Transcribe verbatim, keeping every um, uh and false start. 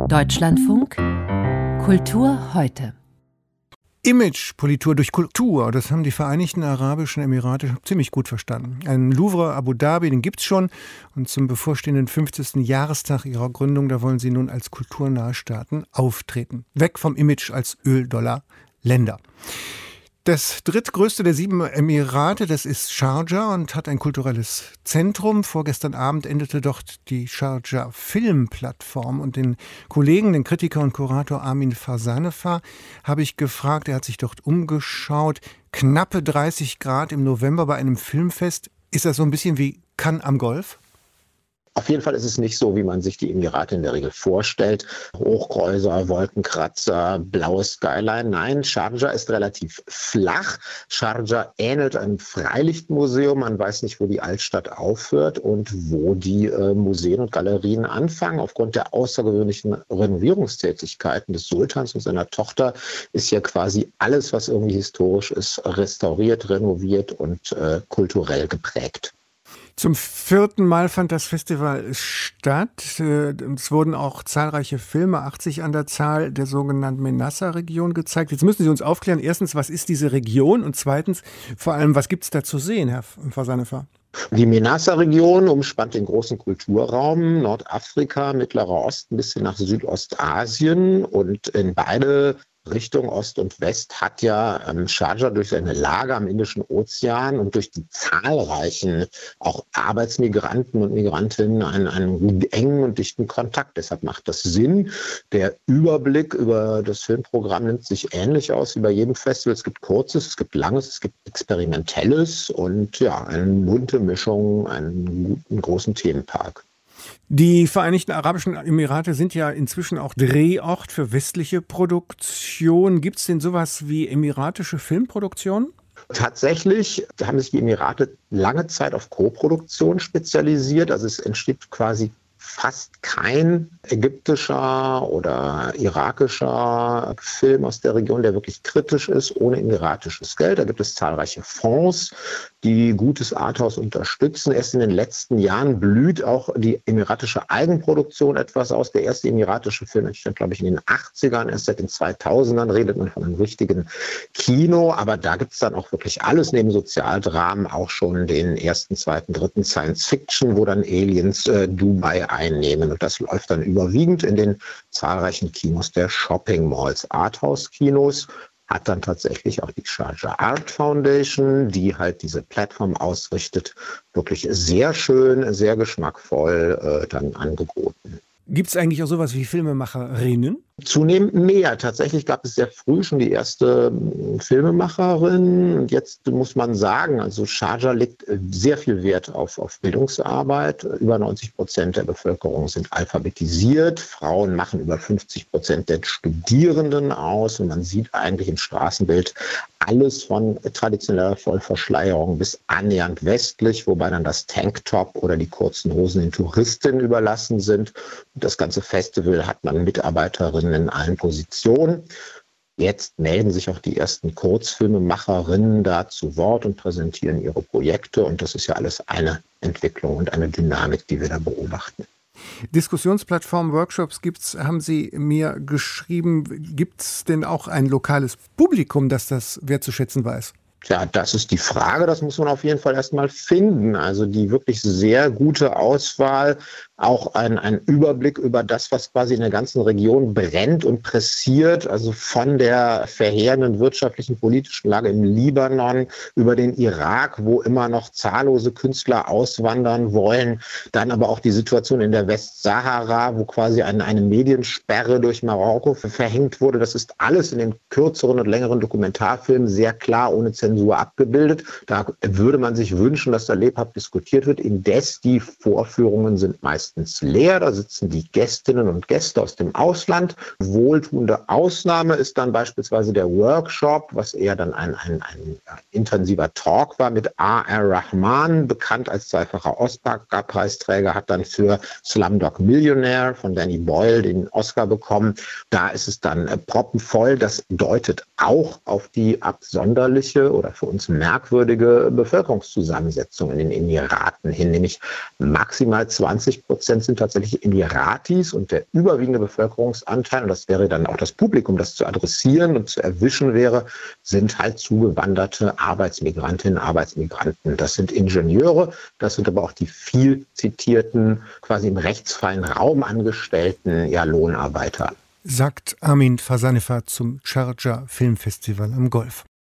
Deutschlandfunk Kultur heute. Imagepolitur durch Kultur, das haben die Vereinigten Arabischen Emirate ziemlich gut verstanden. Ein Louvre Abu Dhabi, den gibt's schon. Und zum bevorstehenden fünfzigsten Jahrestag ihrer Gründung, da wollen sie nun als kulturnahe Staaten auftreten. Weg vom Image als Öl-Dollar-Länder. Das drittgrößte der sieben Emirate, das ist Sharjah und hat ein kulturelles Zentrum. Vorgestern Abend endete dort die Sharjah Filmplattform und den Kollegen, den Kritiker und Kurator Armin Farsanefar, habe ich gefragt, er hat sich dort umgeschaut. Knappe dreißig Grad im November bei einem Filmfest. Ist das so ein bisschen wie Cannes am Golf? Auf jeden Fall ist es nicht so, wie man sich die Emirate in der Regel vorstellt. Hochhäuser, Wolkenkratzer, blaues Skyline. Nein, Sharjah ist relativ flach. Sharjah ähnelt einem Freilichtmuseum. Man weiß nicht, wo die Altstadt aufhört und wo die äh, Museen und Galerien anfangen. Aufgrund der außergewöhnlichen Renovierungstätigkeiten des Sultans und seiner Tochter ist ja quasi alles, was irgendwie historisch ist, restauriert, renoviert und äh, kulturell geprägt. Zum vierten Mal fand das Festival statt. Es wurden auch zahlreiche Filme, achtzig an der Zahl, der sogenannten Menassa-Region gezeigt. Jetzt müssen Sie uns aufklären, erstens, was ist diese Region? Und zweitens, vor allem, was gibt es da zu sehen, Herr Farsanefar? Die Menassa-Region umspannt den großen Kulturraum Nordafrika, Mittlerer Osten bis hin nach Südostasien und in beide Richtung Ost und West hat ja ähm, Sharjah durch seine Lage am Indischen Ozean und durch die zahlreichen auch Arbeitsmigranten und Migrantinnen einen, einen engen und dichten Kontakt. Deshalb macht das Sinn. Der Überblick über das Filmprogramm nimmt sich ähnlich aus wie bei jedem Festival. Es gibt Kurzes, es gibt Langes, es gibt Experimentelles und ja, eine bunte Mischung, einen guten großen Themenpark. Die Vereinigten Arabischen Emirate sind ja inzwischen auch Drehort für westliche Produktion. Gibt es denn sowas wie emiratische Filmproduktionen? Tatsächlich haben sich die Emirate lange Zeit auf Co-Produktion spezialisiert. Also es entsteht quasi fast kein ägyptischer oder irakischer Film aus der Region, der wirklich kritisch ist, ohne emiratisches Geld. Da gibt es zahlreiche Fonds, die gutes Arthouse unterstützen. Erst in den letzten Jahren blüht auch die emiratische Eigenproduktion etwas aus. Der erste emiratische Film entstand, glaube ich, in den achtzigern. Erst seit den zweitausendern redet man von einem richtigen Kino. Aber da gibt es dann auch wirklich alles neben Sozialdramen, auch schon den ersten, zweiten, dritten Science-Fiction, wo dann Aliens äh, Dubai einnehmen. Und das läuft dann überwiegend in den zahlreichen Kinos der Shopping-Malls, Arthouse-Kinos. Hat dann tatsächlich auch die Sharjah Art Foundation, die halt diese Plattform ausrichtet, wirklich sehr schön, sehr geschmackvoll äh, dann angeboten. Gibt es eigentlich auch sowas wie Filmemacherinnen? Zunehmend mehr. Tatsächlich gab es sehr früh schon die erste Filmemacherin. Und jetzt muss man sagen, also Sharjah legt sehr viel Wert auf, auf Bildungsarbeit. Über neunzig Prozent der Bevölkerung sind alphabetisiert. Frauen machen über fünfzig Prozent der Studierenden aus. Und man sieht eigentlich im Straßenbild alles von traditioneller Vollverschleierung bis annähernd westlich, wobei dann das Tanktop oder die kurzen Hosen den Touristinnen überlassen sind. Und das ganze Festival hat man Mitarbeiterinnen in allen Positionen. Jetzt melden sich auch die ersten Kurzfilmemacherinnen da zu Wort und präsentieren ihre Projekte. Und das ist ja alles eine Entwicklung und eine Dynamik, die wir da beobachten. Diskussionsplattformen, Workshops gibt's, haben Sie mir geschrieben. Gibt es denn auch ein lokales Publikum, das das wertzuschätzen weiß? Ja, das ist die Frage. Das muss man auf jeden Fall erstmal finden. Also die wirklich sehr gute Auswahl, auch ein, ein Überblick über das, was quasi in der ganzen Region brennt und pressiert. Also von der verheerenden wirtschaftlichen, politischen Lage im Libanon über den Irak, wo immer noch zahllose Künstler auswandern wollen. Dann aber auch die Situation in der Westsahara, wo quasi eine, eine Mediensperre durch Marokko verhängt wurde. Das ist alles in den kürzeren und längeren Dokumentarfilmen sehr klar ohne Zensur abgebildet. Da würde man sich wünschen, dass da lebhaft diskutiert wird. Indes die Vorführungen sind meistens leer. Da sitzen die Gästinnen und Gäste aus dem Ausland. Wohltuende Ausnahme ist dann beispielsweise der Workshop, was eher dann ein, ein, ein intensiver Talk war mit A R Rahman, bekannt als zweifacher Oscar-Preisträger, hat dann für Slumdog Millionaire von Danny Boyle den Oscar bekommen. Da ist es dann äh, proppenvoll. Das deutet auch auf die absonderliche oder für uns merkwürdige Bevölkerungszusammensetzung in den Emiraten hin, nämlich maximal zwanzig Prozent Prozent sind tatsächlich Emiratis und der überwiegende Bevölkerungsanteil, und das wäre dann auch das Publikum, das zu adressieren und zu erwischen wäre, sind halt zugewanderte Arbeitsmigrantinnen, Arbeitsmigranten. Das sind Ingenieure, das sind aber auch die viel zitierten, quasi im rechtsfreien Raum angestellten ja, Lohnarbeiter. Sagt Armin Fasanefar zum Sharjah Filmfestival am Golf.